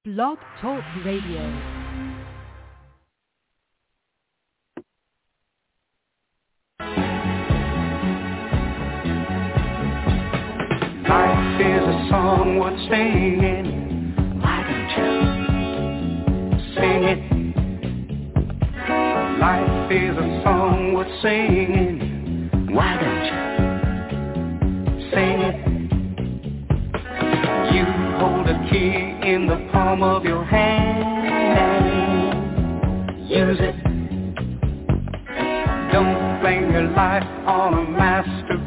Blog Talk Radio. Life is a song worth singing. Why don't you sing it? Life is a song worth singing. Why don't you sing it? You hold a key in the palm of your hand. Use it. Don't blame your life on a master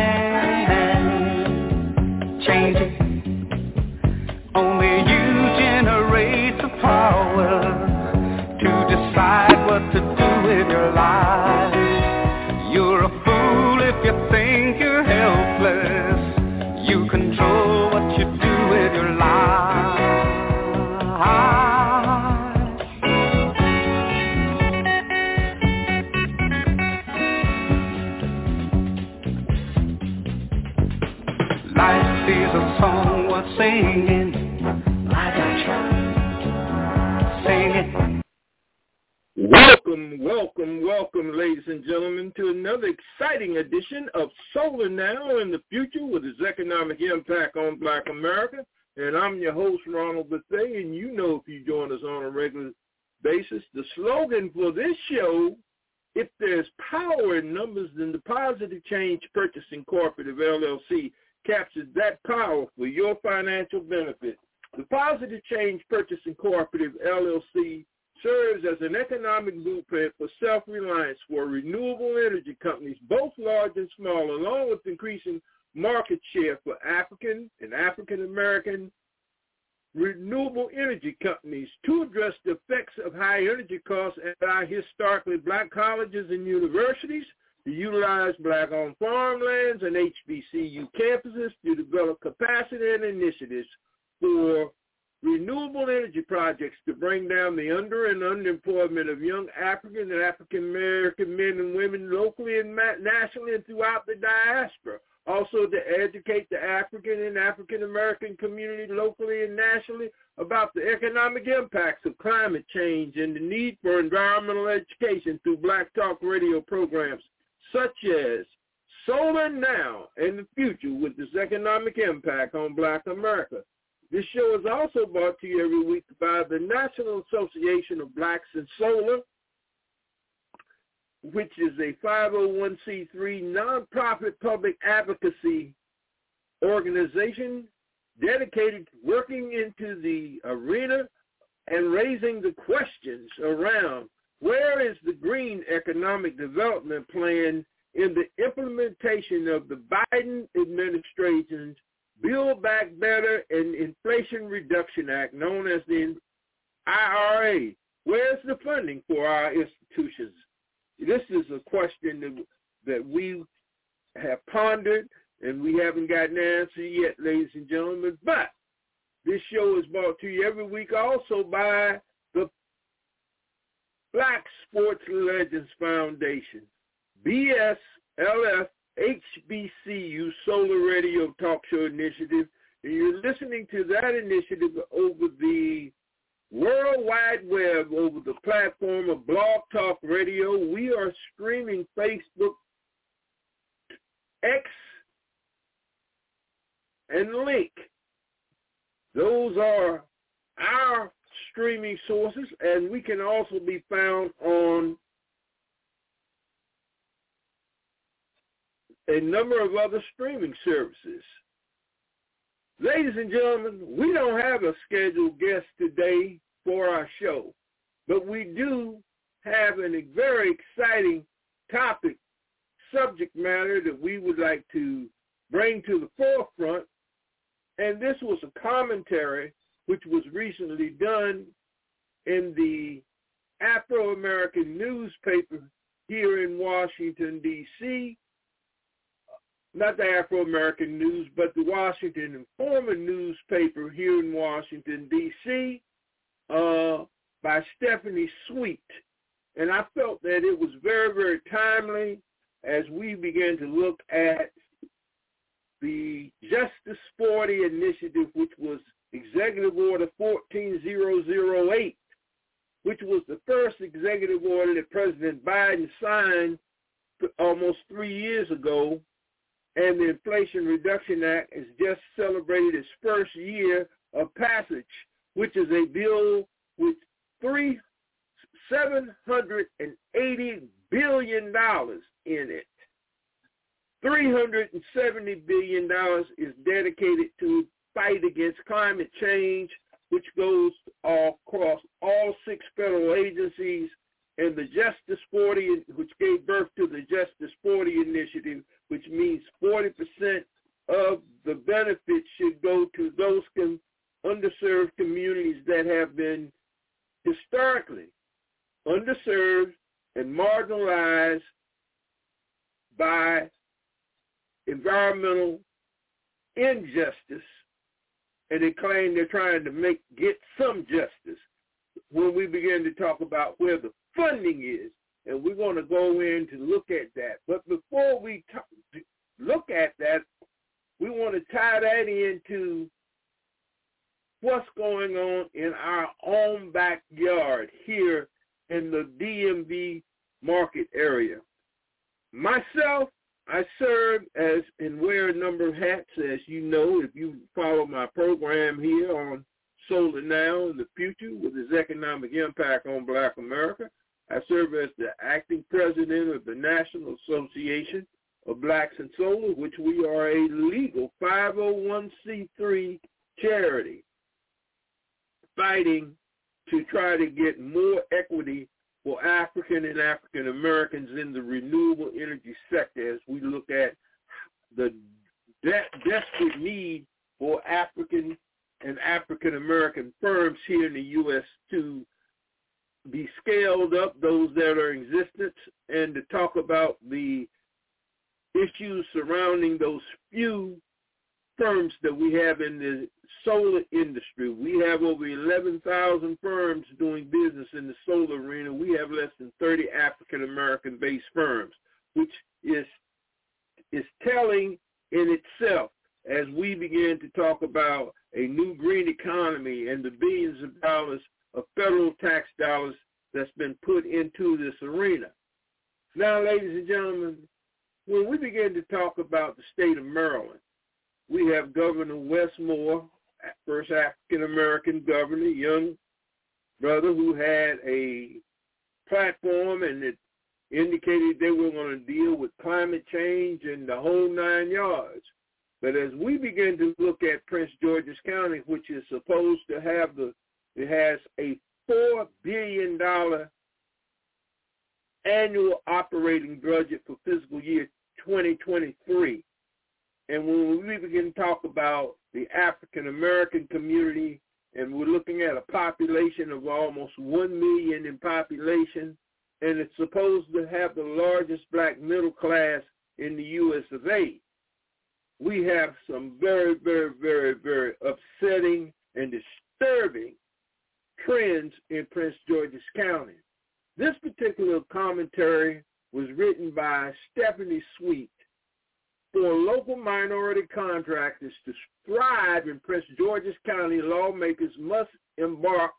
plan. Change it. Only you generate the power to decide what to do with your life. You're a fool if you think you're helpless. You control what you do with your life. Life is a song worth singing. Why don't you sing it? Welcome, ladies and gentlemen, to another exciting edition of Solar Now in the Future with its economic impact on Black America. And I'm your host, Ronald Bethea, and you know if you join us on a regular basis, the slogan for this show, if there's power in numbers, then the Positive Change Purchasing Cooperative, LLC, captures that power for your financial benefit. The Positive Change Purchasing Cooperative, LLC, serves as an economic blueprint for self-reliance for renewable energy companies, both large and small, along with increasing market share for African and African-American renewable energy companies to address the effects of high energy costs at our historically black colleges and universities, to utilize black-owned farmlands and HBCU campuses to develop capacity and initiatives for renewable energy projects to bring down the underemployment of young African and African-American men and women locally and nationally and throughout the diaspora. Also to educate the African and African-American community locally and nationally about the economic impacts of climate change and the need for environmental education through Black Talk radio programs such as Solar Now in the Future with its economic impact on Black America. This show is also brought to you every week by the National Association of Blacks in Solar, which is a 501c3 nonprofit public advocacy organization dedicated to working into the arena and raising the questions around where is the green economic development plan in the implementation of the Biden administration's Build Back Better and Inflation Reduction Act, known as the IRA. Where's the funding for our institutions? This is a question that we have pondered, and we haven't gotten an answer yet, ladies and gentlemen. But this show is brought to you every week also by the Black Sports Legends Foundation, BSLF HBCU Solar Radio Talk Show Initiative, and you're listening to that initiative over the World Wide Web, over the platform of Blog Talk Radio. We are streaming Facebook, X, and Link. Those are our streaming sources, and we can also be found on a number of other streaming services. Ladies and gentlemen, we don't have a scheduled guest today for our show, but we do have a very exciting topic, subject matter that we would like to bring to the forefront, and this was a commentary which was recently done in the Afro-American newspaper here in Washington, D.C., not the Afro-American News, but the Washington Informer newspaper here in Washington, D.C., by Stephanie Sweet. And I felt that it was very, very timely as we began to look at the Justice 40 initiative, which was Executive Order 14008, which was the first executive order that President Biden signed almost 3 years ago, and the Inflation Reduction Act has just celebrated its first year of passage, which is a bill with $780 billion in it. $370 billion is dedicated to fight against climate change, which goes across all 6 federal agencies, and the Justice 40, which gave birth to the Justice 40 initiative, which means 40% of the benefits should go to those underserved communities that have been historically underserved and marginalized by environmental injustice, and they claim they're trying to get some justice when we begin to talk about where the funding is, and we're going to go in to look at that. But before we look at that, we want to tie that into what's going on in our own backyard here in the DMV market area. Myself, I serve as and wear a number of hats, as you know, if you follow my program here on Solar Now and the Future with its economic impact on Black America. I serve as the acting president of the National Association of Blacks in Solar, which we are a legal 501c3 charity fighting to try to get more equity for African and African Americans in the renewable energy sector as we look at the desperate need for African and African American firms here in the U.S. to be scaled up, those that are in existence, and to talk about the issues surrounding those few firms that we have in the solar industry. We have over 11,000 firms doing business in the solar arena. We have less than 30 African-American-based firms, which is telling in itself as we begin to talk about a new green economy and the billions of dollars of federal tax dollars that's been put into this arena. Now, ladies and gentlemen, when we begin to talk about the state of Maryland, we have Governor Wes Moore, first African-American governor, young brother who had a platform and it indicated they were going to deal with climate change and the whole 9 yards. But as we begin to look at Prince George's County, which is supposed to have it has a $4 billion annual operating budget for fiscal year 2023. And when we begin to talk about the African-American community, and we're looking at a population of almost 1 million in population, and it's supposed to have the largest black middle class in the U.S. of A., we have some very, very, very, very upsetting and disturbing trends in Prince George's County. This particular commentary was written by Stephanie Sweet. For local minority contractors to thrive in Prince George's County, lawmakers must embark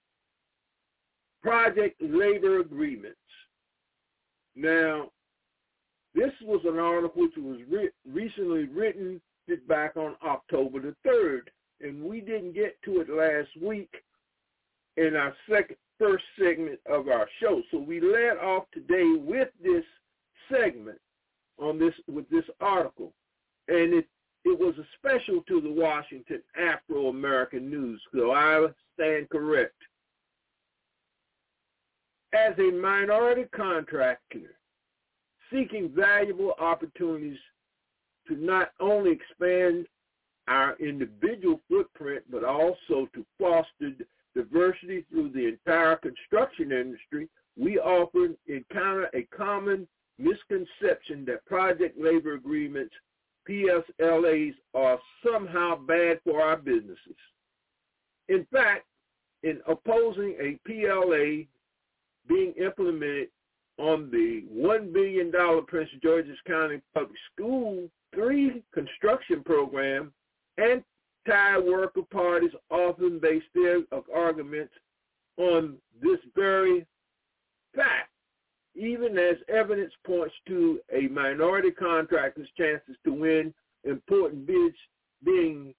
project labor agreements. Now, this was an article which was recently written back on October the 3rd, and we didn't get to it last week in our first segment of our show. So we led off today with this segment with this article, and it was a special to the Washington Afro-American News, so I stand correct. As a minority contractor seeking valuable opportunities to not only expand our individual footprint, but also to foster diversity through the entire construction industry, we often encounter a common misconception that project labor agreements, PSLAs, are somehow bad for our businesses. In fact, in opposing a PLA being implemented on the $1 billion Prince George's County Public School 3 construction program and tied worker parties often base their arguments on this very fact, even as evidence points to a minority contractor's chances to win important bids being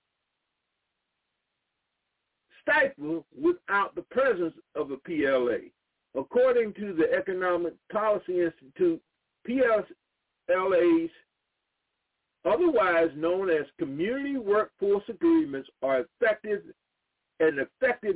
stifled without the presence of a PLA. According to the Economic Policy Institute, PLAs, otherwise known as community workforce agreements, are an effective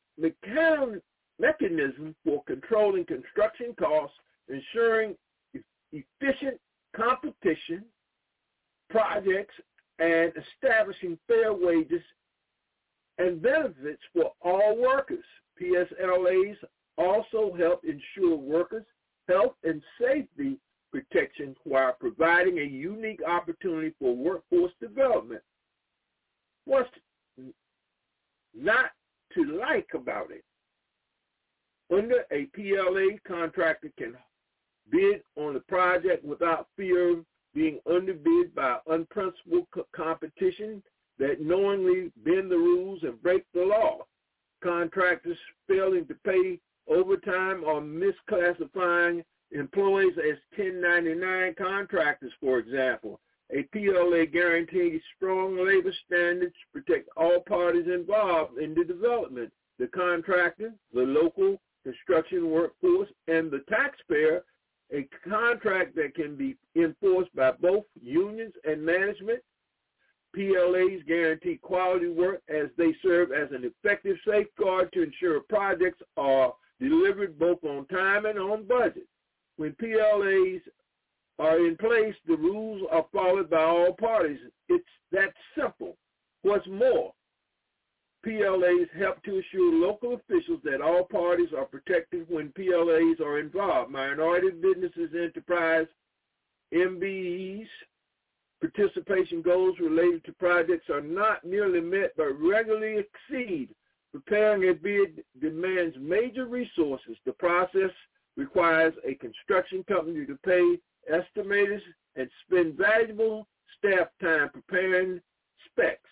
mechanism for controlling construction costs, ensuring efficient competition projects, and establishing fair wages and benefits for all workers. PSLAs also help ensure workers' health and safety protection while providing a unique opportunity for workforce development. What's not to like about it? Under a PLA, contractor can bid on the project without fear of being underbid by unprincipled competition that knowingly bend the rules and break the law. Contractors failing to pay overtime or misclassifying employees as 1099 contractors, for example. A PLA guarantees strong labor standards, protect all parties involved in the development, the contractor, the local construction workforce, and the taxpayer. A contract that can be enforced by both unions and management. PLAs guarantee quality work as they serve as an effective safeguard to ensure projects are delivered both on time and on budget. When PLAs are in place, the rules are followed by all parties. It's that simple. What's more, PLAs help to assure local officials that all parties are protected when PLAs are involved. Minority businesses, enterprise, MBEs, participation goals related to projects are not merely met but regularly exceed. Preparing a bid demands major resources. The process requires a construction company to pay estimators and spend valuable staff time preparing specs.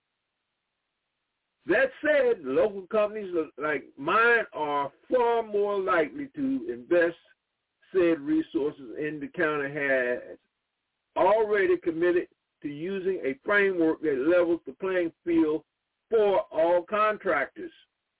That said, local companies like mine are far more likely to invest said resources in the county has already committed to using a framework that levels the playing field for all contractors.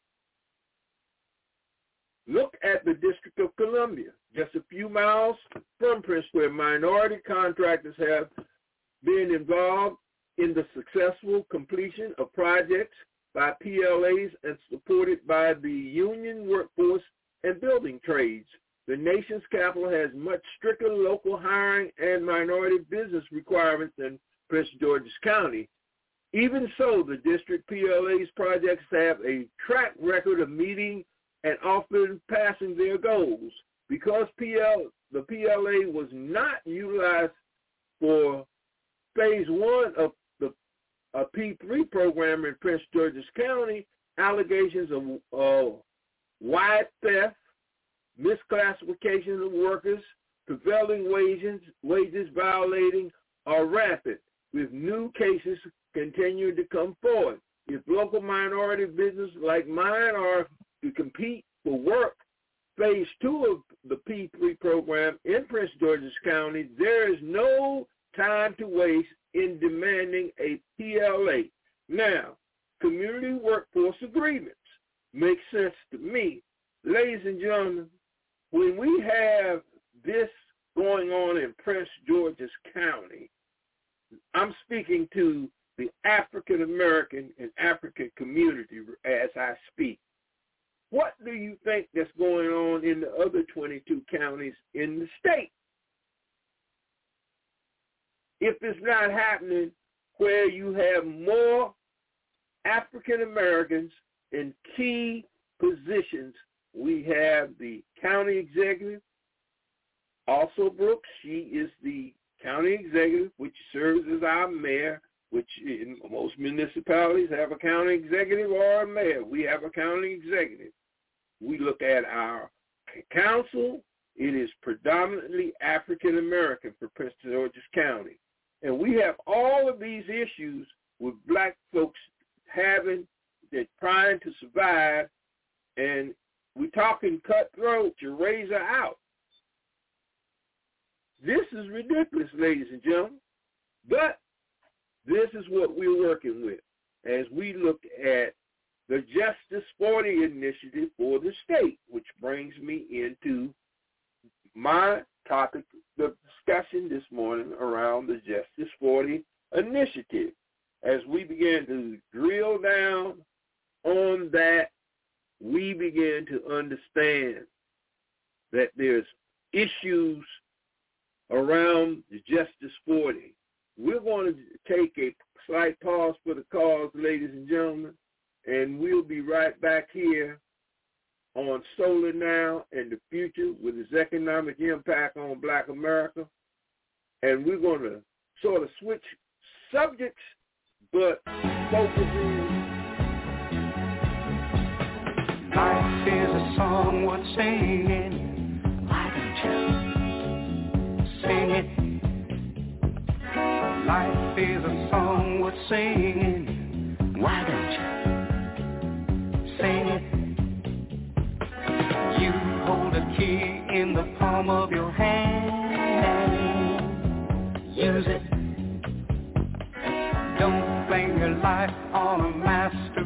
Look at the District of Columbia, just a few miles from Prince, where minority contractors have been involved in the successful completion of projects by PLAs and supported by the union workforce and building trades. The nation's capital has much stricter local hiring and minority business requirements than Prince George's County. Even so, the district PLA's projects have a track record of meeting and often passing their goals. Because the PLA was not utilized for phase one of a P3 program in Prince George's County, allegations of wide theft, misclassification of workers, prevailing wages violating are rampant, with new cases continuing to come forward. If local minority businesses like mine are to compete for work, phase two of the P3 program in Prince George's County, there is no time to waste in demanding a PLA. Now, community workforce agreements make sense to me. Ladies and gentlemen, when we have this going on in Prince George's County, I'm speaking to the African American and African community as I speak. What do you think that's going on in the other 22 counties in the state? If it's not happening where you have more African Americans in key positions, we have the county executive, also Brooks. She is the county executive, which serves as our mayor, which in most municipalities have a county executive or a mayor. We have a county executive. We look at our council. It is predominantly African American for Prince George's County. And we have all of these issues with black folks they're trying to survive, and we're talking cutthroat to raise her out. This is ridiculous, ladies and gentlemen, but this is what we're working with as we look at the Justice 40 initiative for the state, which brings me into my topic, the discussion this morning around the Justice 40 initiative. As we began to drill down on that, we began to understand that there's issues around the Justice 40. We're going to take a slight pause for the cause, ladies and gentlemen, and we'll be right back here on Solar Now and the Future with its economic impact on Black America. And we're going to sort of switch subjects, but focusing. Life is a song worth singing. Why don't you sing it? Life is a song worth singing. Why don't you sing it? You hold a key in the palm of your hand. Use it. Don't blame your life on a master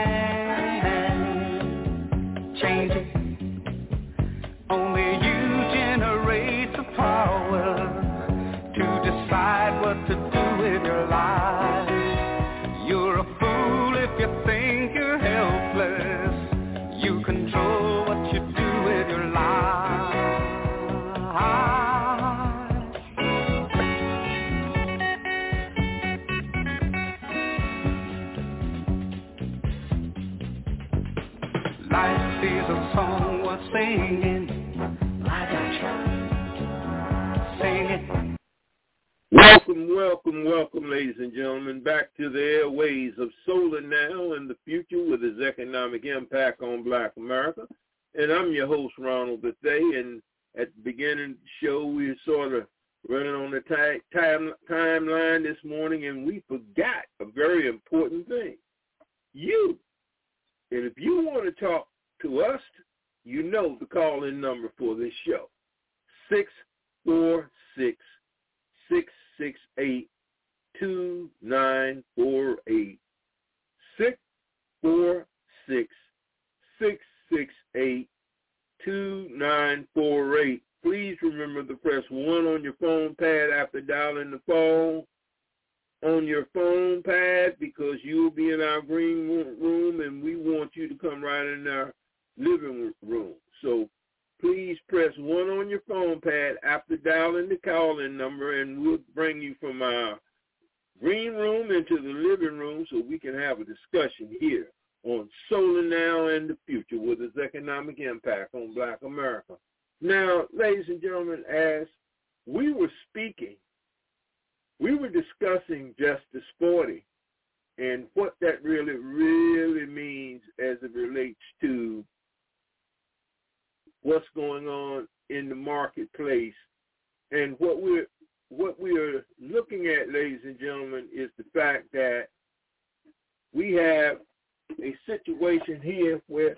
plan. Change it. Only you generate the power to decide what to do with your life. You're a fool if you think you're helpless. You control what you do with your life. Life is a song worth singing. Why don't you sing it? Welcome, ladies and gentlemen, back to the airways of Solar Now and the Future with its economic impact on Black America. And I'm your host, Ronald Bethea, and at the beginning of the show, we were sort of running on the timeline this morning, and we forgot a very important thing. You. And if you want to talk to us, you know the call-in number for this show, 646-668-2948. 646-668-2948. Please remember to press 1 on your phone pad after dialing the phone on your phone pad, because you will be in our green room and we want you to come right in our living room. So please press 1 on your phone pad after dialing the call-in number, and we'll bring you from our green room into the living room so we can have a discussion here on Solar Now and the Future with its economic impact on Black America. Now, ladies and gentlemen, as we were speaking, we were discussing Justice 40 and what that really means as it relates to what's going on in the marketplace. And what we're looking at, ladies and gentlemen, is the fact that we have a situation here where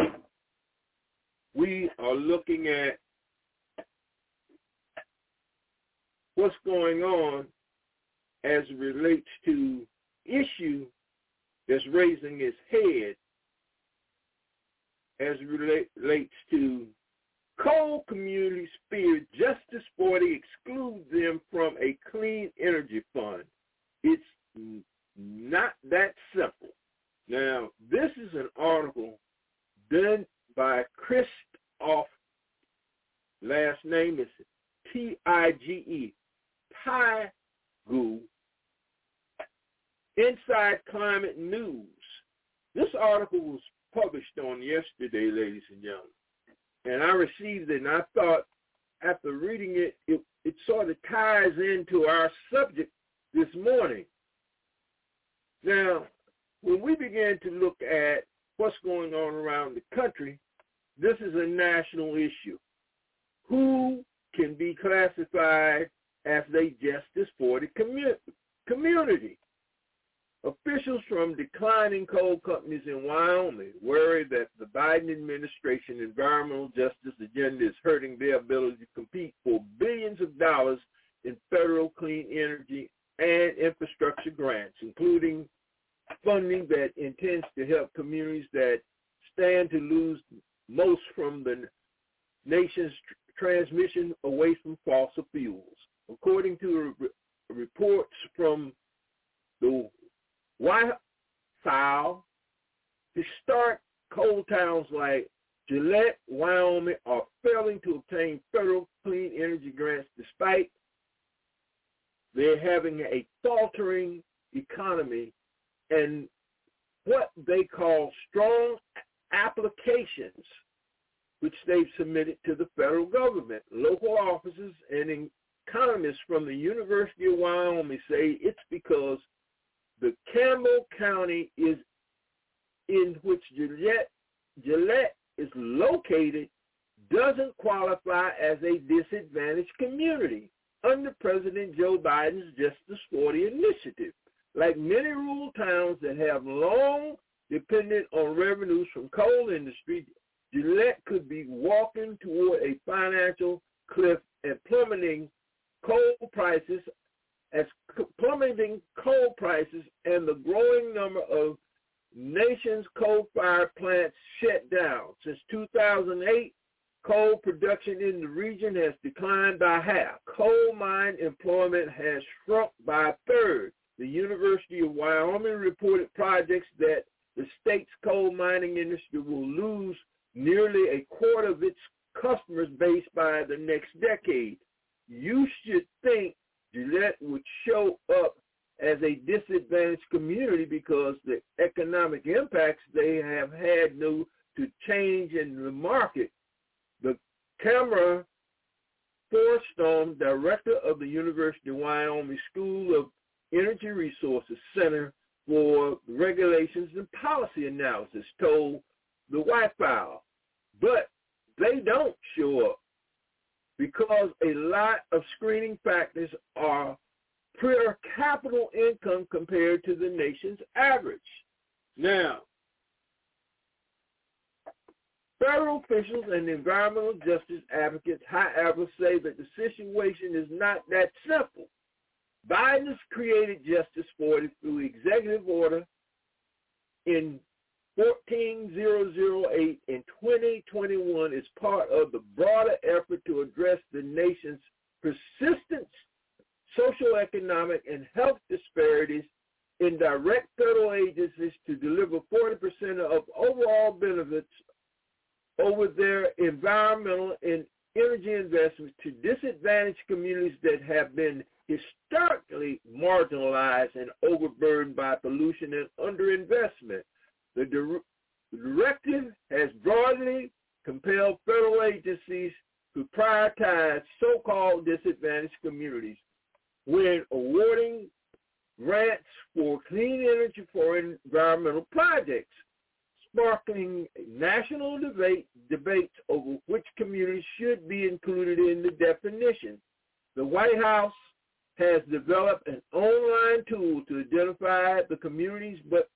we are looking at what's going on as it relates to issue that's raising its head as it relates to coal communities fear Justice 40 excludes them from a clean energy fund. It's not that simple. Now, this is an article done by Christoph, last name is Tige, Tige, Inside Climate News. This article was published on yesterday, ladies and gentlemen. And I received it, and I thought, after reading it, it sort of ties into our subject this morning. Now, when we began to look at what's going on around the country, this is a national issue. Who can be classified as a Justice 40 community? Officials from declining coal companies in Wyoming worry that the Biden administration environmental justice agenda is hurting their ability to compete for billions of dollars in federal clean energy and infrastructure grants, including funding that intends to help communities that stand to lose most from the nation's transmission away from fossil fuels. According to reports from the White House, historic coal towns like Gillette, Wyoming are failing to obtain federal clean energy grants despite they're having a faltering economy and what they call strong applications, which they've submitted to the federal government. Local offices and economists from the University of Wyoming say it's because the Campbell County is in which Gillette is located doesn't qualify as a disadvantaged community under President Joe Biden's Justice 40 initiative. Like many rural towns that have long depended on revenues from coal industry, Gillette could be walking toward a financial cliff and plummeting coal prices and the growing number of nation's coal-fired plants shut down. Since 2008, coal production in the region has declined by half. Coal mine employment has shrunk by a third. The University of Wyoming reported projects that the state's coal mining industry will lose nearly a quarter of its customers base by the next decade. You should think Gillette would show up as a disadvantaged community because the economic impacts they have had due to change in the market. The Camera Forstorm, director of the University of Wyoming School of Energy Resources Center for Regulations and Policy Analysis, told the White House, but they don't show up because a lot of screening factors are per capita income compared to the nation's average. Now, federal officials and environmental justice advocates, however, say that the situation is not that simple. Biden has created Justice 40 through executive order in 14008 in 2021 as part of the broader effort to address the nation's persistent socioeconomic and health disparities in direct federal agencies to deliver 40% of overall benefits over their environmental and energy investments to disadvantaged communities that have been historically marginalized and overburdened by pollution and underinvestment. The directive has broadly compelled federal agencies to prioritize so-called disadvantaged communities when awarding grants for clean energy for environmental projects, sparking national debates over which communities should be included in the definition. The White House has developed an online tool to identify the communities, but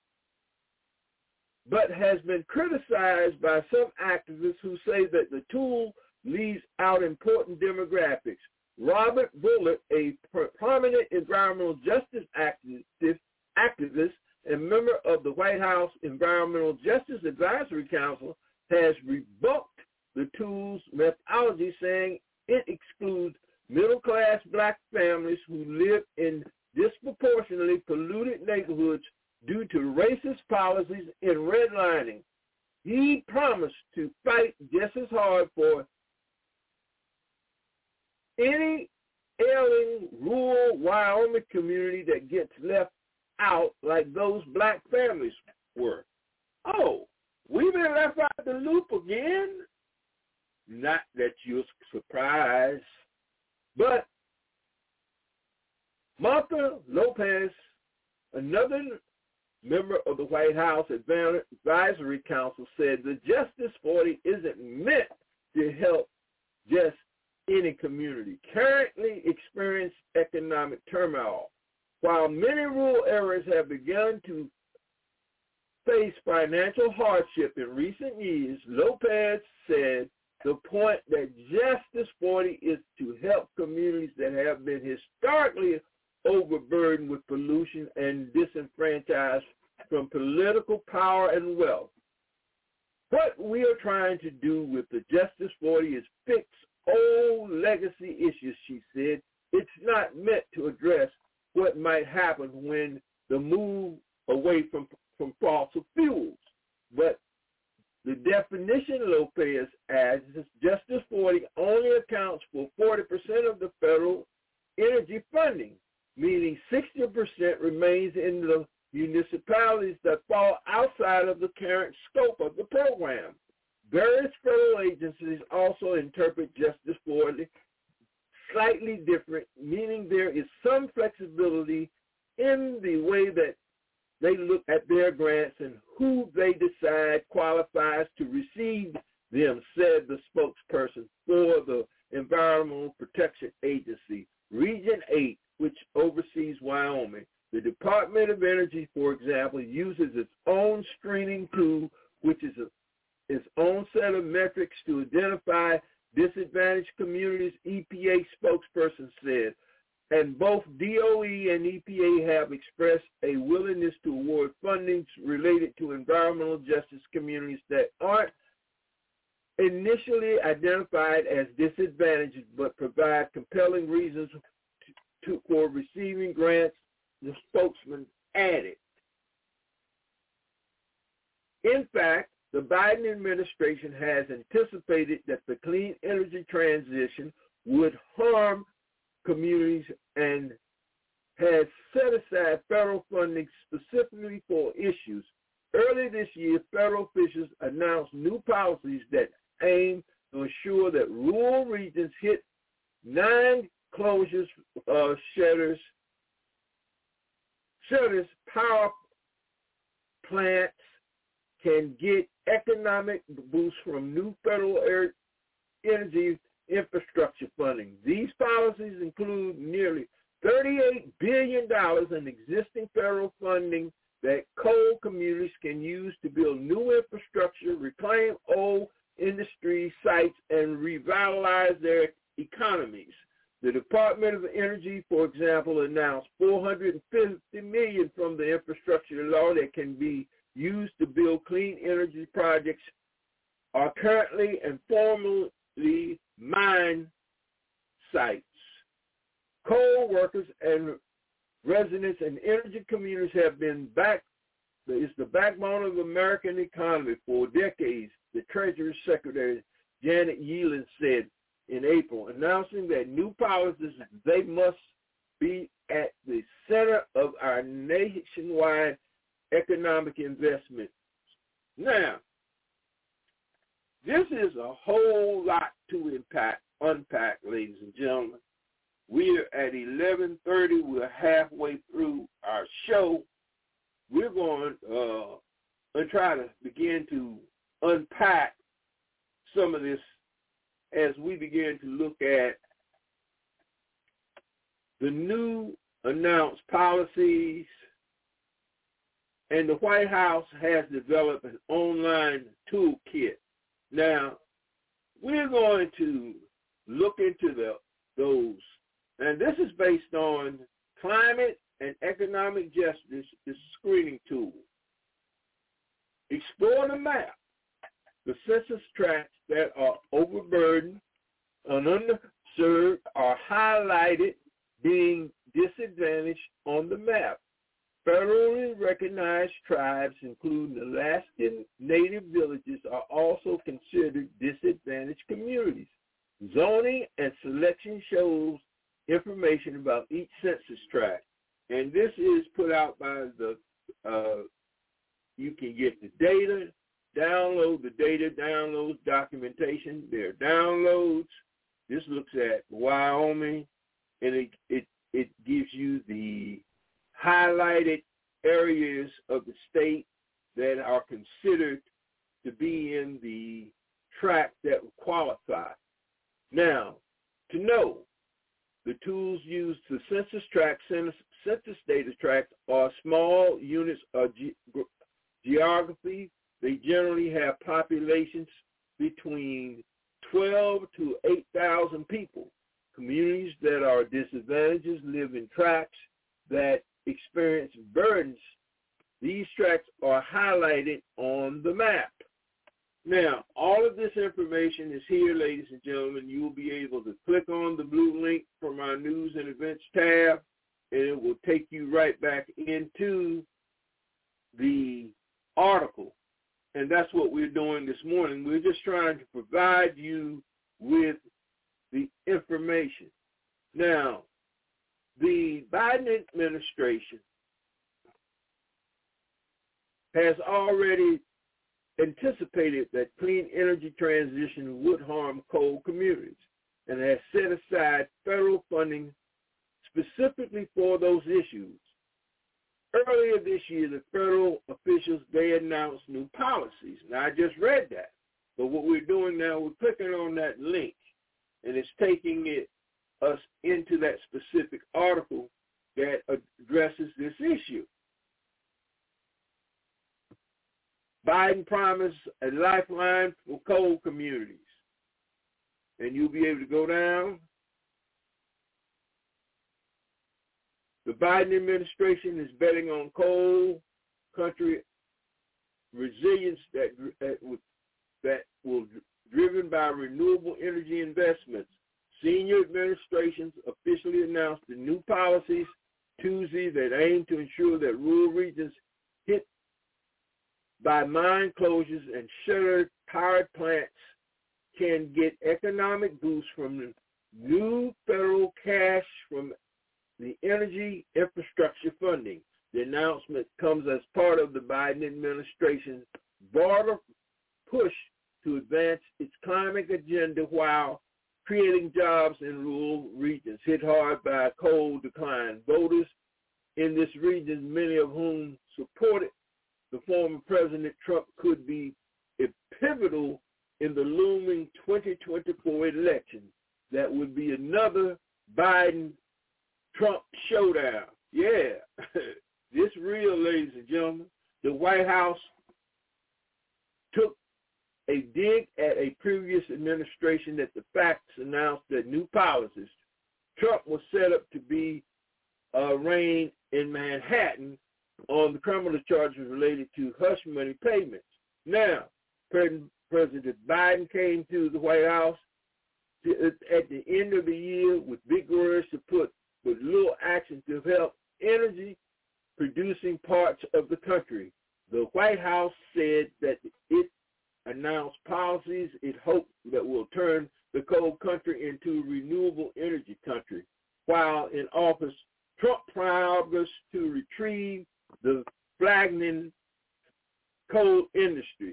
has been criticized by some activists who say that the tool leaves out important demographics. Robert Bullitt, a prominent environmental justice activist and member of the White House Environmental Justice Advisory Council, has rebuked the tool's methodology, saying it excludes middle-class black families who live in disproportionately polluted neighborhoods due to racist policies and redlining. He promised to fight just as hard for any ailing rural Wyoming community that gets left out like those black families were. Oh, we've been left out the loop again? Not that you're surprised, but Martha Lopez, another member of the White House Advisory Council, said the Justice 40 isn't meant to help just any community currently experience economic turmoil. While many rural areas have begun to face financial hardship in recent years, Lopez said the point that Justice 40 is to help communities that have been historically overburdened with pollution and disenfranchised from political power and wealth. What we are trying to do with the Justice 40 is fix old legacy issues, she said. It's not meant to address what might happen when the move away from fossil fuels. But the definition Lopez adds is Justice 40 only accounts for 40% of the federal energy funding, meaning 60% remains in the municipalities that fall outside of the current scope of the program. Various federal agencies also interpret Justice 40 slightly different, meaning there is some flexibility in the way that they look at their grants and who they decide qualifies to receive them, said the spokesperson for the Environmental Protection Agency, Region 8, which oversees Wyoming. The Department of Energy, for example, uses its own screening tool, which is its own set of metrics to identify disadvantaged communities, EPA spokesperson said. And both DOE and EPA have expressed a willingness to award funding related to environmental justice communities that aren't initially identified as disadvantaged but provide compelling reasons for receiving grants, the spokesman added. In fact, the Biden administration has anticipated that the clean energy transition would harm communities and has set aside federal funding specifically for issues. Early this year, federal officials announced new policies that aim to ensure that rural regions hit 9 closures of shutters power plants can get economic boost from new federal energy infrastructure funding. These policies include nearly $38 billion in existing federal funding that coal communities can use to build new infrastructure, reclaim old industry sites, and revitalize their economies. The Department of Energy, for example, announced $450 million from the infrastructure law that can be used to build clean energy projects are currently and formerly mine sites. Coal workers and residents and energy communities have been it's the backbone of the American economy for decades, the Treasury Secretary Janet Yellen said in April, announcing that new policies, they must be at the center of our nationwide economic investment. Now, this is a whole lot to unpack, ladies and gentlemen. We're at 11:30. We're halfway through our show. We're going to try to begin to unpack some of this as we begin to look at the new announced policies. And the White House has developed an online toolkit. Now, we're going to look into those, and this is based on climate and economic justice, the screening tool. Explore the map. The census tracts that are overburdened and underserved are highlighted, being disadvantaged on the map. Federally recognized tribes, including Alaskan Native villages, are also considered disadvantaged communities. Zoning and selection shows information about each census tract, and this is put out by you can get the data, download the data, downloads documentation. There are downloads. This looks at Wyoming, and it gives you the highlighted areas of the state that are considered to be in the tract that would qualify. Now, to know, The tools used to census tract census data tracts are small units of geography. They generally have populations between 12 to 8,000 people. Communities that are disadvantaged live in tracts that experience burdens. These tracts are highlighted on the map. Now, all of this information is here, ladies and gentlemen. You will be able to click on the blue link from our News and Events tab, and it will take you right back into the article. And that's what we're doing this morning. We're just trying to provide you with the information. Now, the Biden administration has already anticipated that clean energy transition would harm coal communities and has set aside federal funding specifically for those issues. Earlier this year, the federal officials, they announced new policies. Now, I just read that. But what we're doing now, we're clicking on that link, and it's taking us into that specific article that addresses this issue. Biden promised a lifeline for coal communities. And you'll be able to go down. The Biden administration is betting on coal country resilience that will driven by renewable energy investments. Senior administrations officially announced the new policies Tuesday that aim to ensure that rural regions hit by mine closures and shuttered power plants can get economic boosts from the new federal cash from the energy infrastructure funding. The announcement comes as part of the Biden administration's broader push to advance its climate agenda while creating jobs in rural regions hit hard by coal decline. Voters in this region, many of whom supported the former President Trump, could be pivotal in the looming 2024 election. That would be another Biden-Trump showdown. Yeah, this real, ladies and gentlemen. The White House took a dig at a previous administration that the facts announced that new policies. Trump was set up to be arraigned in Manhattan on the criminal charges related to hush money payments. Now, President Biden came to the White House at the end of the year with big words to put with little action to help energy-producing parts of the country. The White House said that it announced policies it hoped that will turn the coal country into a renewable energy country. While in office, Trump promised to retrieve the flagging coal industry.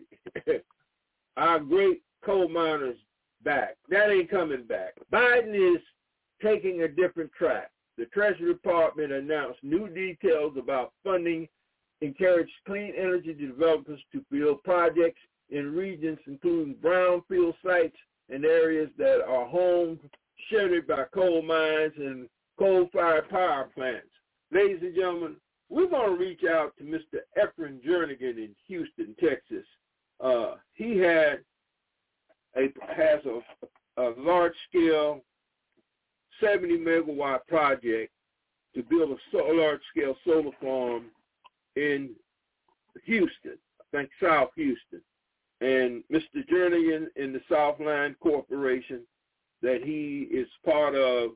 Our great coal miners back. That ain't coming back. Biden is taking a different track. The Treasury Department announced new details about funding, encouraged clean energy developers to build projects in regions including brownfield sites and areas that are home shuttered by coal mines and coal-fired power plants. Ladies and gentlemen, we're going to reach out to Mr. Efren Jernigan in Houston, Texas. He has a large-scale 70-megawatt project to build a large-scale solar farm in Houston, I think South Houston. And Mr. Jernigan in the Southline Corporation that he is part of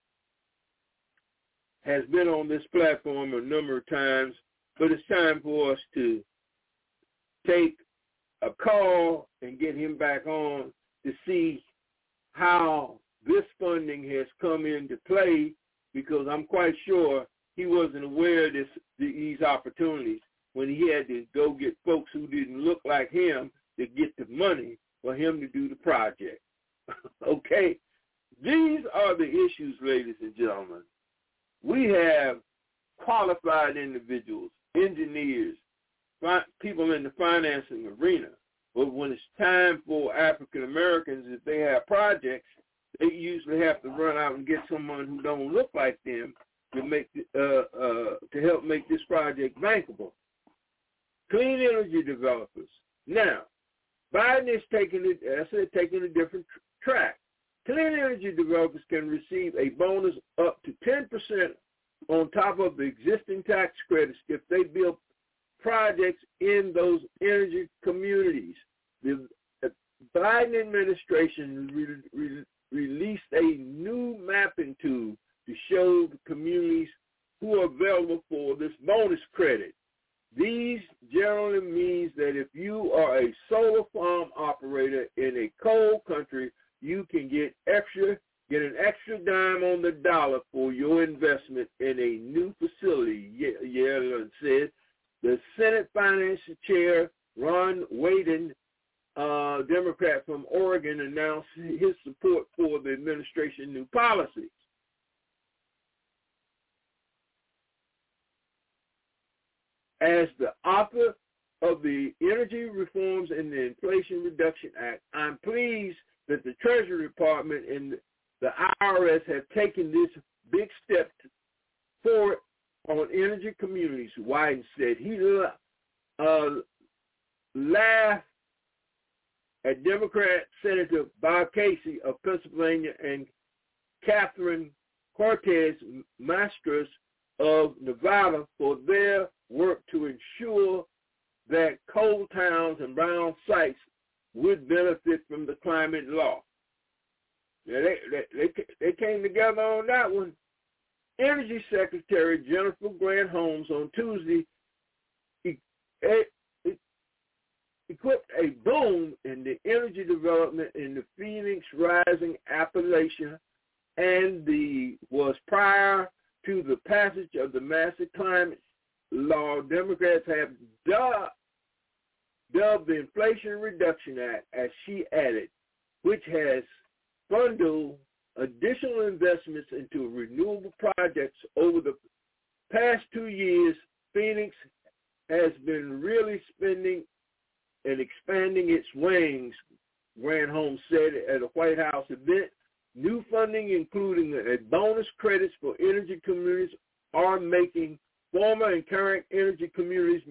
has been on this platform a number of times, but it's time for us to take a call and get him back on to see how this funding has come into play, because I'm quite sure he wasn't aware of these opportunities when he had to go get folks who didn't look like him to get the money for him to do the project. Okay? These are the issues, ladies and gentlemen. We have qualified individuals, engineers, people in the financing arena. But when it's time for African Americans, if they have projects, they usually have to run out and get someone who don't look like them to make to help make this project bankable. Clean energy developers. Now, Biden is taking a different track. Clean energy developers can receive a bonus up to 10% on top of the existing tax credits if they build projects in those energy communities. The Biden administration released a new mapping tool to show the communities who are available for this bonus credit. These generally means that if you are a solar farm operator in a cold country, you can get an extra dime on the dollar for your investment in a new facility. It said the Senate Finance Chair, Ron Wyden, Democrat from Oregon, announced his support for the administration's new policies. As the author of the Energy Reforms and the Inflation Reduction Act, I'm pleased that the Treasury Department and the IRS have taken this big step forward on energy communities, Wyden said. He laughed at Democrat Senator Bob Casey of Pennsylvania and Catherine Cortez Mastrous of Nevada for their work to ensure that coal towns and brown sites would benefit from the climate law. Now, they came together on that one. Energy Secretary Jennifer Granholm on Tuesday equipped a boom in the energy development in the Phoenix Rising Appalachia, and was prior to the passage of the massive climate law. Democrats have dubbed the Inflation Reduction Act, as she added, which has funded additional investments into renewable projects over the past 2 years. Phoenix has been really spending and expanding its wings, Granholm said at a White House event. New funding, including a bonus credits for energy communities, are making former and current energy communities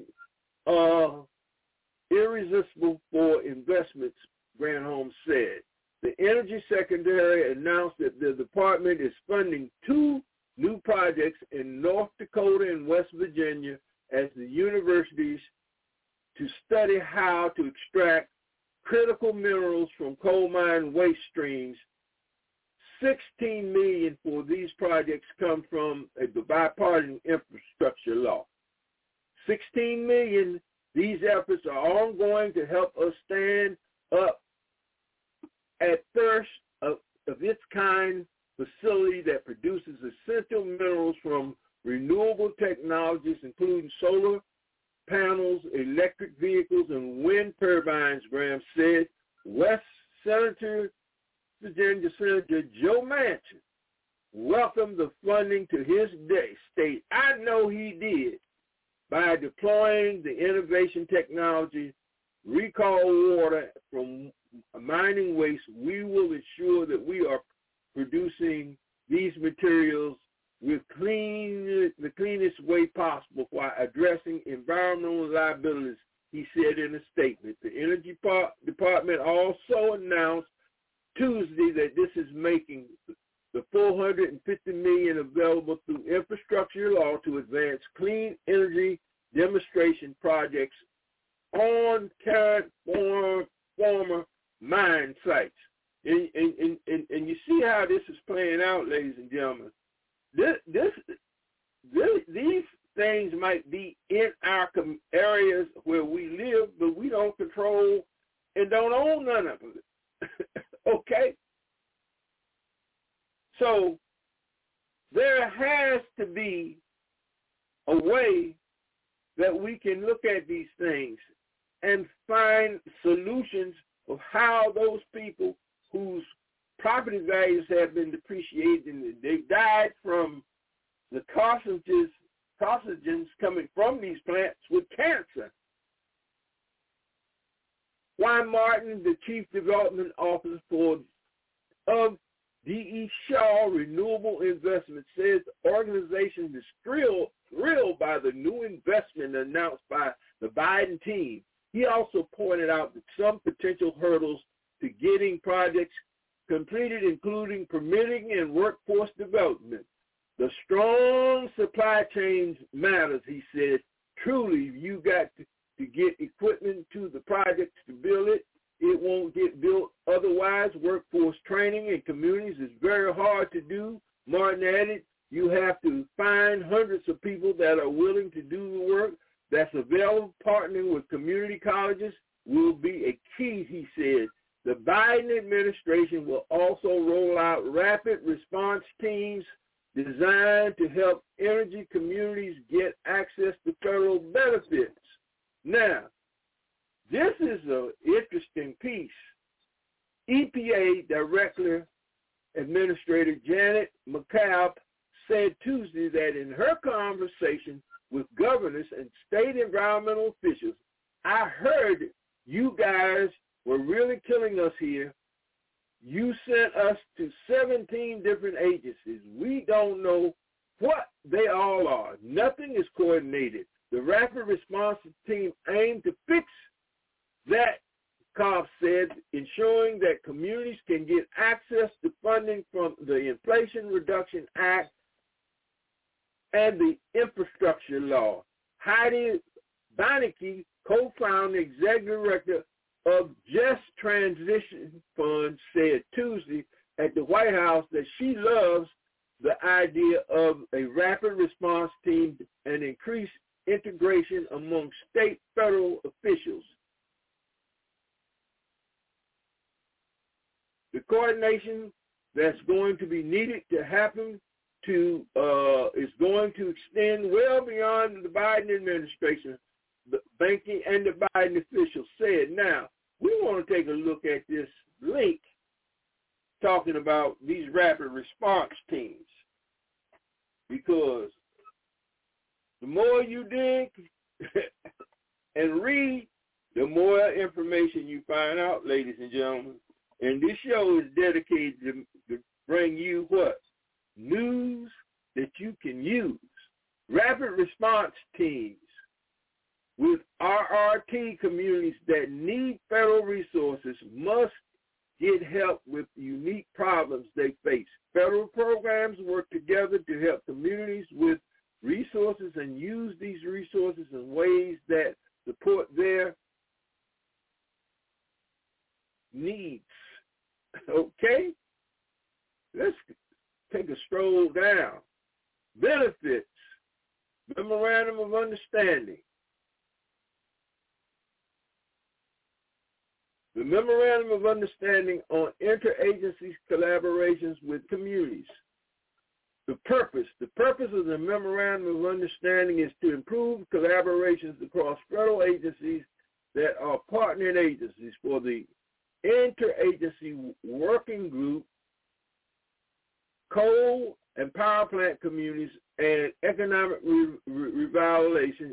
irresistible for investments, Granholm said. The Energy Secretary announced that the department is funding 2 new projects in North Dakota and West Virginia as the universities to study how to extract critical minerals from coal mine waste streams. $16 million for these projects come from the bipartisan infrastructure law. $16 million. These efforts are ongoing to help us stand up at first of its kind facility that produces essential minerals from renewable technologies, including solar panels, electric vehicles, and wind turbines, Graham said. West Virginia Senator Joe Manchin welcomed the funding to his state. I know he did. By deploying the innovation technology, recall water from mining waste, we will ensure that we are producing these materials with the cleanest way possible while addressing environmental liabilities, he said in a statement. The Energy Department also announced Tuesday that this is making the $450 million available through infrastructure law to advance clean energy demonstration projects on current former mine sites. And you see how this is playing out, ladies and gentlemen. These things might be in our areas where we live, but we don't control and don't own none of it. Okay? So there has to be a way that we can look at these things and find solutions of how those people whose property values have been depreciated and they died from the carcinogens coming from these plants with cancer. Juan Martin, the Chief Development Officer of D.E. Shaw Renewable Investment says the organization is thrilled by the new investment announced by the Biden team. He also pointed out that some potential hurdles to getting projects completed, including permitting and workforce development. The strong supply chains matters, he said. Truly, you got to get equipment to the projects to build it. It won't get built otherwise. Workforce training in communities is very hard to do. Martin added, you have to find hundreds of people that are willing to do the work that's available. Partnering with community colleges will be a key, he said. The Biden administration will also roll out rapid response teams designed to help energy communities get access to federal benefits. Now, this is an interesting piece. EPA Director Administrator Janet McCabe said Tuesday that in her conversation with governors and state environmental officials, I heard you guys were really killing us here. You sent us to 17 different agencies. We don't know what they all are. Nothing is coordinated. The rapid response team aimed to fix that, Cobb said, ensuring that communities can get access to funding from the Inflation Reduction Act and the infrastructure law. Heidi Beinecke, co-founder, executive director of Just Transition Fund, said Tuesday at the White House that she loves the idea of a rapid response team and increased integration among state federal officials. The coordination that's going to be needed to happen is going to extend well beyond the Biden administration, the banking and the Biden officials said. Now, we want to take a look at this link talking about these rapid response teams, because the more you dig and read, the more information you find out, ladies and gentlemen. And this show is dedicated to bring you what? News that you can use. Rapid response teams with RRT communities that need federal resources must get help with unique problems they face. Federal programs work together to help communities with resources and use these resources in ways that support their needs. Okay? Let's take a stroll down. Benefits. Memorandum of Understanding. The Memorandum of Understanding on Interagency Collaborations with Communities. The purpose of the Memorandum of Understanding is to improve collaborations across federal agencies that are partnering agencies for the Interagency Working Group, coal and power plant communities, and economic revitalization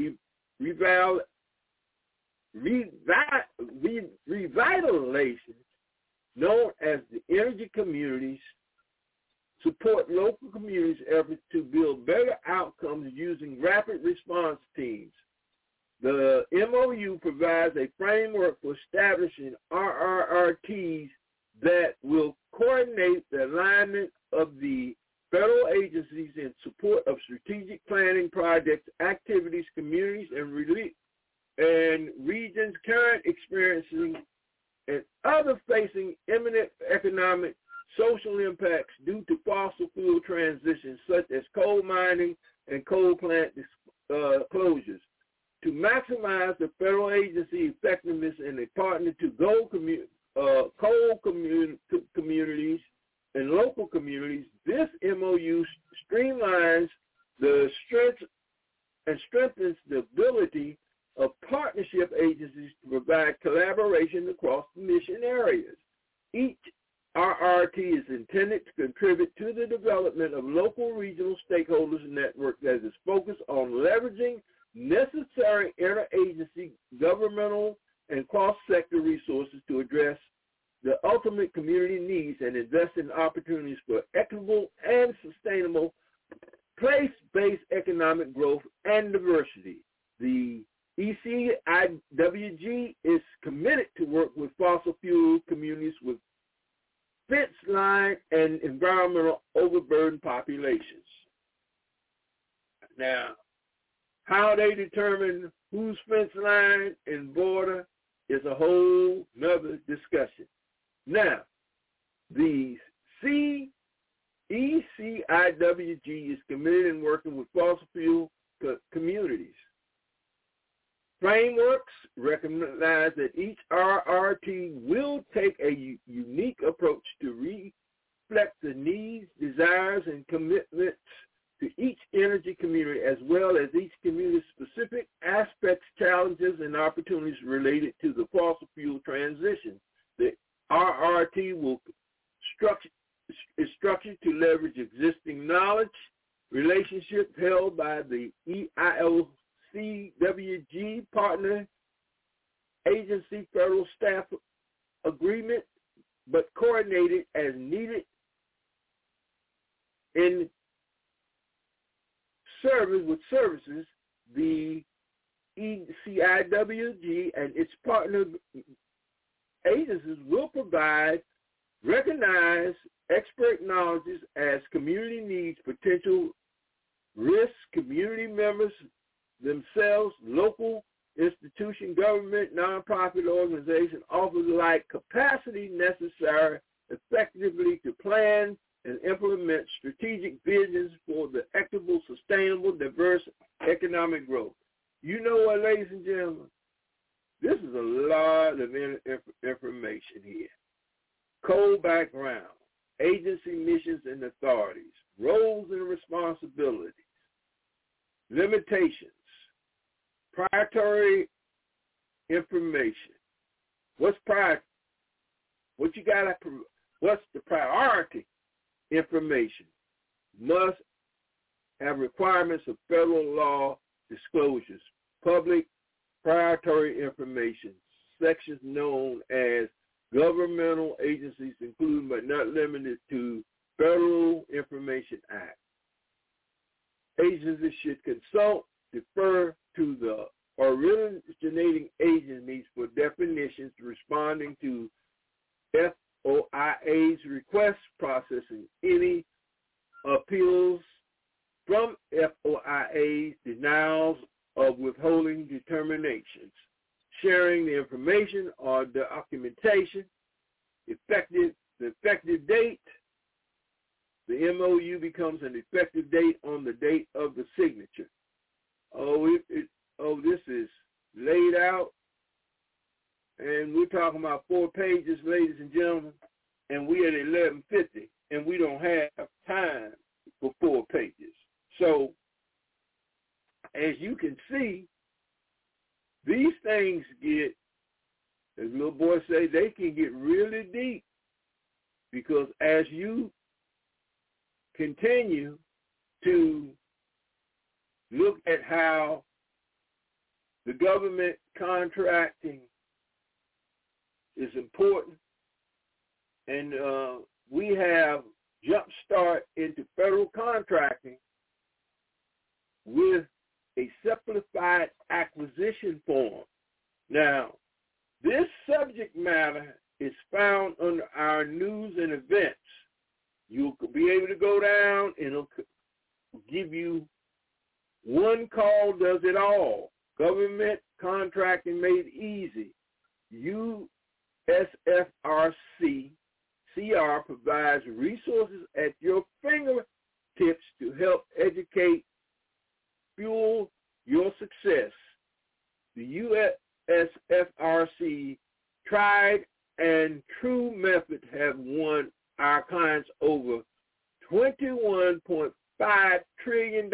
known as the energy communities, support local communities' efforts to build better outcomes using rapid response teams. The MOU provides a framework for establishing RRTs that will coordinate the alignment of the federal agencies in support of strategic planning projects, activities, communities, and regions current experiencing and other facing imminent economic, social impacts due to fossil fuel transitions such as coal mining and coal plant closures. To maximize the federal agency effectiveness and a partner to coal communities and local communities, this MOU streamlines the strength and strengthens the ability of partnership agencies to provide collaboration across mission areas. Each RRT is intended to contribute to the development of local regional stakeholders network that is focused on leveraging necessary interagency, governmental, and cross-sector resources to address the ultimate community needs and invest in opportunities for equitable and sustainable place-based economic growth and diversity. The ECIWG is committed to work with fossil fuel communities with fence line and environmental overburdened populations. Now, how they determine whose fence line and border is a whole nother discussion. Now, the ECIWG is committed in working with fossil fuel communities. Frameworks recognize that each RRT will take a unique approach to reflect the needs, desires, and commitments to each energy community, as well as each community's specific aspects, challenges, and opportunities related to the fossil fuel transition. The RRT is structured to leverage existing knowledge, relationships held by the EIOCWG partner agency federal staff agreement, but coordinated as needed in services. The ECIWG and its partner agencies will provide recognized expert knowledges as community needs, potential risks, community members themselves, local institution, government, nonprofit organization, offer like capacity necessary effectively to plan and implement strategic visions for the equitable, sustainable, diverse economic growth. You know what, ladies and gentlemen? This is a lot of information here. Core background, agency missions and authorities, roles and responsibilities, limitations, priority information. What's the priority information? Must have requirements of federal law disclosures, public priority information, sections known as governmental agencies, including but not limited to Federal Information Act. Agencies should consult, defer to the originating agencies for definitions responding to FOIA's request, processing any appeals from FOIA's denials of withholding determinations, sharing the information or the documentation, the effective date. The MOU becomes an effective date on the date of the signature. This is laid out, and we're talking about 4 pages, ladies and gentlemen, and we at 11:50, and we don't have time for 4 pages. So, as you can see, these things get, as little boys say, they can get really deep, because as you continue to look at how the government contracting is important, and we have jump start into federal contracting with a simplified acquisition form. Now, this subject matter is found under our news and events. You'll be able to go down and it'll give you one call does it all. Government contracting made easy. USFRC CR provides resources at your fingertips to help educate, fuel your success. The USFRC tried and true method have won our clients over $21.5 trillion.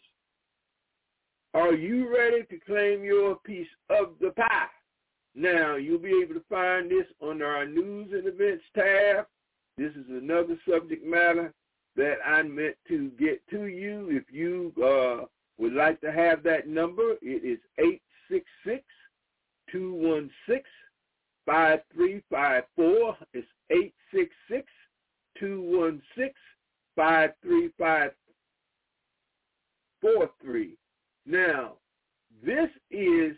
Are you ready to claim your piece of the pie? Now, you'll be able to find this under our news and events tab. This is another subject matter that I meant to get to you. If you would like to have that number, it is 866-216-5354. It's 543. Now, this is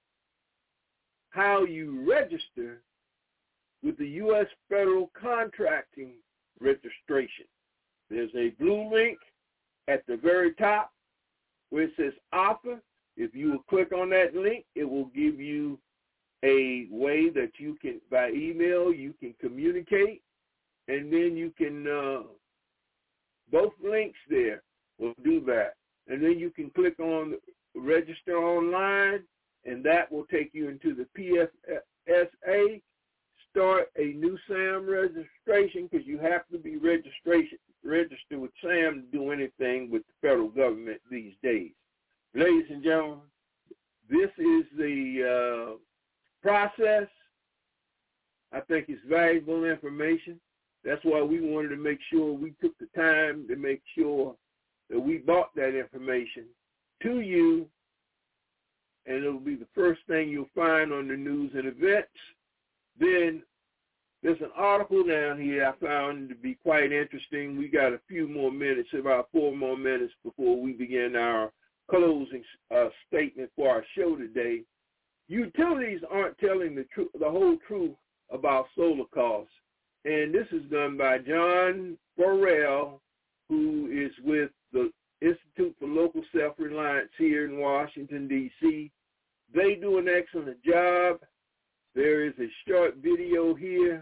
how you register with the U.S. Federal Contracting Registration. There's a blue link at the very top where it says offer. If you will click on that link, it will give you a way that you can, by email, you can communicate, and then you can, both links there will do that. And then you can click on register online, and that will take you into the PFSA. Start a new SAM registration, because you have to be registered with SAM to do anything with the federal government these days. Ladies and gentlemen, this is the process. I think it's valuable information. That's why we wanted to make sure we took the time to make sure that we brought that information to you, and it'll be the first thing you'll find on the news and events. Then there's an article down here I found to be quite interesting. We got a few more minutes, about 4 more minutes before we begin our closing statement for our show today. Utilities aren't telling the whole truth about solar costs. And this is done by John Burrell, who is with the Institute for Local Self-Reliance here in Washington, D.C. They do an excellent job. There is a short video here,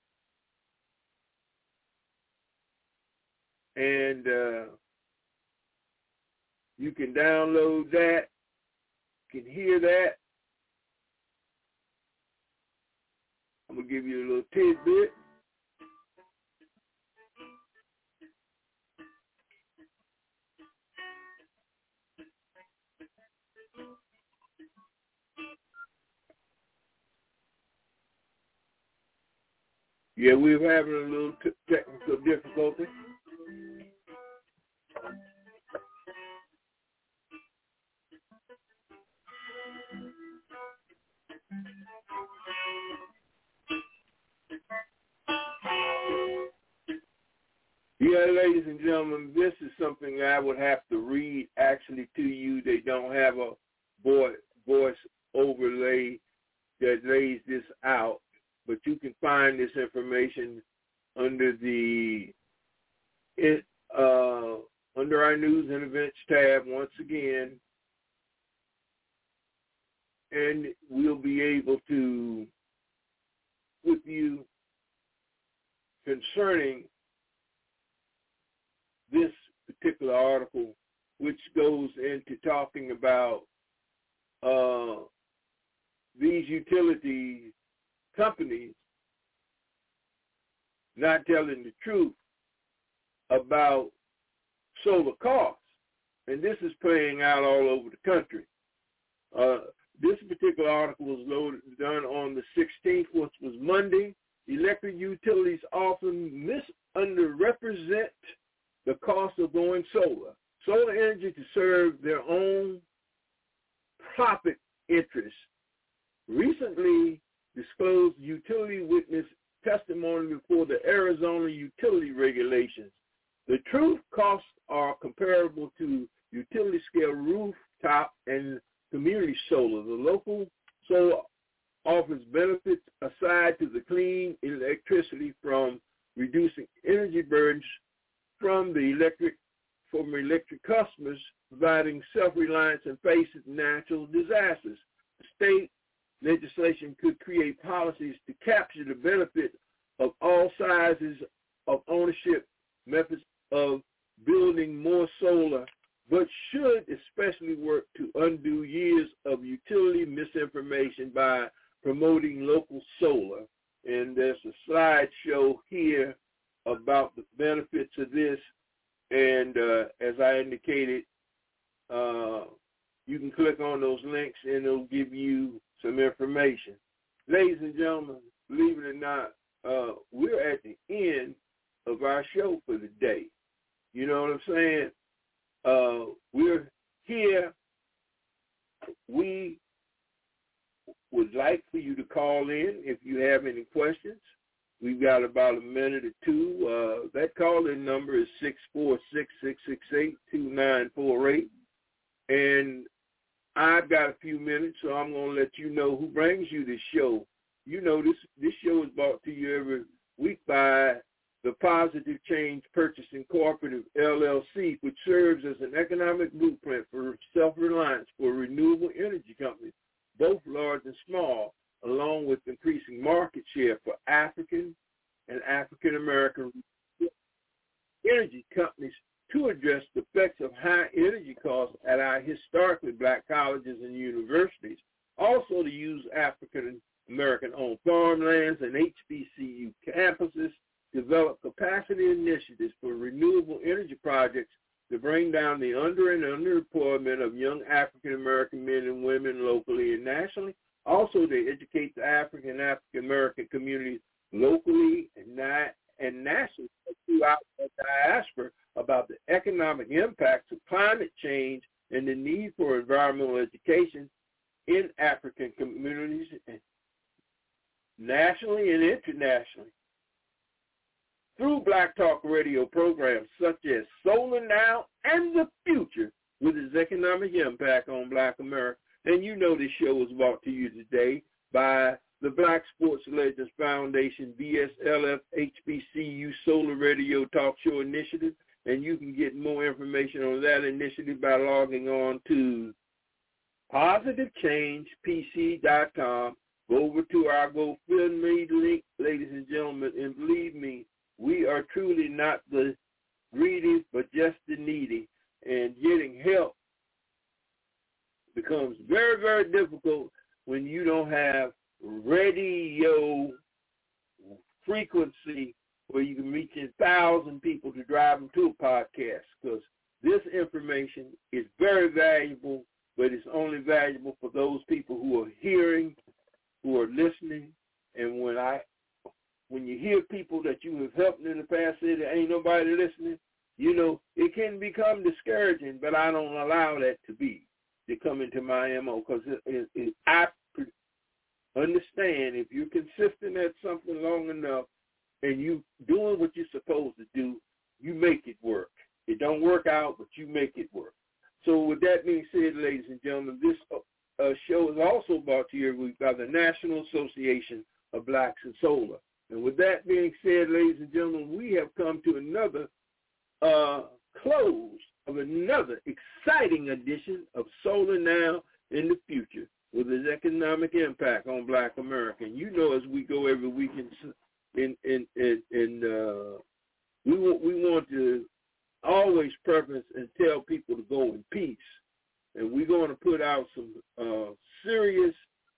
and you can download that. You can hear that. I'm going to give you a little tidbit. Yeah, we're having a little technical difficulty. Yeah, ladies and gentlemen, this is something I would have to read actually to you. They don't have a voice overlay that lays this out. But you can find this information under under our news and events tab once again, and we'll be able to, with you, concerning this particular article, which goes into talking about these utility companies not telling the truth about solar costs. And this is playing out all over the country. This particular article was done on the 16th, which was Monday. Electric utilities often underrepresent the cost of going solar. Solar energy to serve their own profit interests. Recently disclosed utility witness testimony before the Arizona utility regulations. The truth costs are comparable to utility-scale rooftop and community solar. The local solar offers benefits aside to the clean electricity from reducing energy burdens from electric customers, providing self-reliance and facing natural disasters. State legislation could create policies to capture the benefit of all sizes of ownership methods of building more solar, but should especially work to undo years of utility misinformation by promoting local solar. And there's a slideshow here about the benefits of this. And as I indicated, you can click on those links and it'll give you some information. Ladies and gentlemen, believe it or not, we're at the end of our show for the day. You know what I'm saying? We're here. We would like for you to call in if you have any questions. We've got about a minute or two. That call-in number is 646-668-2948. And I've got a few minutes, so I'm going to let you know who brings you this show. You know, this show is brought to you every week by the Positive Change Purchasing Cooperative, LLC, which serves as an economic blueprint for self-reliance for renewable energy companies, both large and small, along with increasing market share for African and African-American energy companies to address the effects of high energy costs at our historically black colleges and universities, also to use African-American-owned farmlands and HBCU campuses, develop capacity initiatives for renewable energy projects to bring down the underemployment of young African-American men and women locally and nationally, also to educate the African and African-American communities locally and nationally throughout the diaspora about the economic impacts of climate change and the need for environmental education in African communities nationally and internationally. Through Black Talk Radio programs such as Solar Now and the Future with its economic impact on Black America. And you know this show is brought to you today by the Black Sports Legends Foundation, BSLF HBCU Solar Radio Talk Show Initiative. And you can get more information on that initiative by logging on to PositiveChangePC.com. Go over to our GoFundMe link, ladies and gentlemen, and believe me, we are truly not the greedy, but just the needy. And getting help becomes very, very difficult when you don't have radio frequency where you can reach 1,000 people to drive them to a podcast, because this information is very valuable, but it's only valuable for those people who are hearing, who are listening. And when you hear people that you have helped in the past say there ain't nobody listening, you know, it can become discouraging, but I don't allow that to come into my MO, because I understand if you're consistent at something long enough and you doing what you're supposed to do, you make it work. It don't work out, but you make it work. So with that being said, ladies and gentlemen, this show is also brought to you every week by the National Association of Blacks in Solar. And with that being said, ladies and gentlemen, we have come to another close of another exciting edition of Solar Now in the Future with its economic impact on Black America. And you know, as we go every week, we want to always preference and tell people to go in peace. And we're going to put out some serious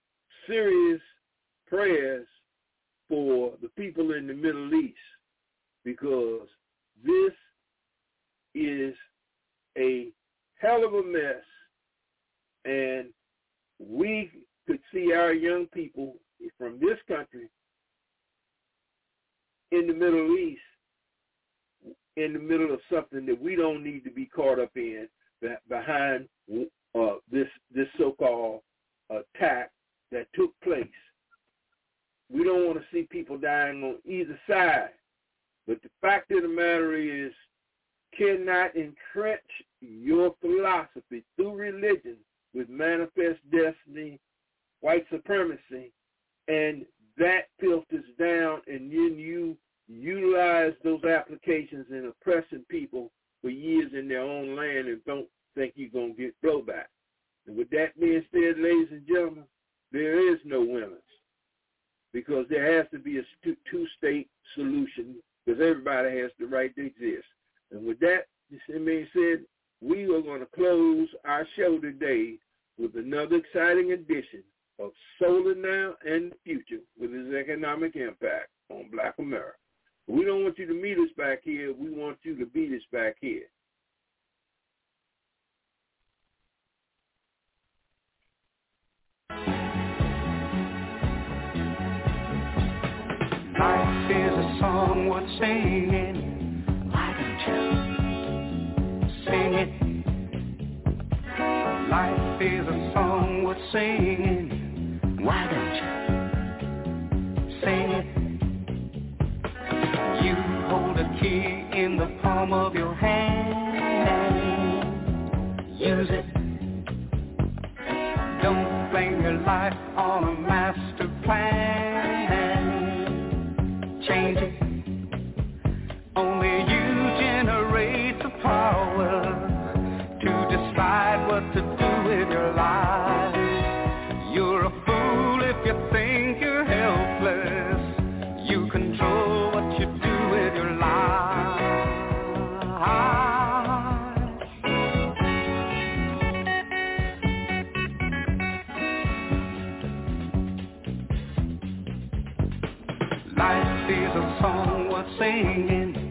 prayers for the people in the Middle East, because this is a hell of a mess, and we could see our young people from this country in the Middle East in the middle of something that we don't need to be caught up in behind this so-called attack that took place. We don't want to see people dying on either side. But the fact of the matter is, cannot entrench your philosophy through religion with manifest destiny, white supremacy, and that filters down, and then you utilize those applications in oppressing people for years in their own land and don't think you're going to get blowback. And with that being said, ladies and gentlemen, there is no winners, because there has to be a two-state solution, because everybody has the right to exist. And with that being said, we are going to close our show today with another exciting edition of Solar Now and the Future with its economic impact on Black America. We don't want you to meet us back here. We want you to beat us back here. Life is a song worth singing. Why don't you sing it? Life is a song worth singing. Why don't you sing it? palm of your hand. Use it. Don't blame your life on a master plan. Change it. Only you generate the power to decide what to do with your life. You're a fool if you think you're helpless. You control what you do with your life. Life is a song worth singing.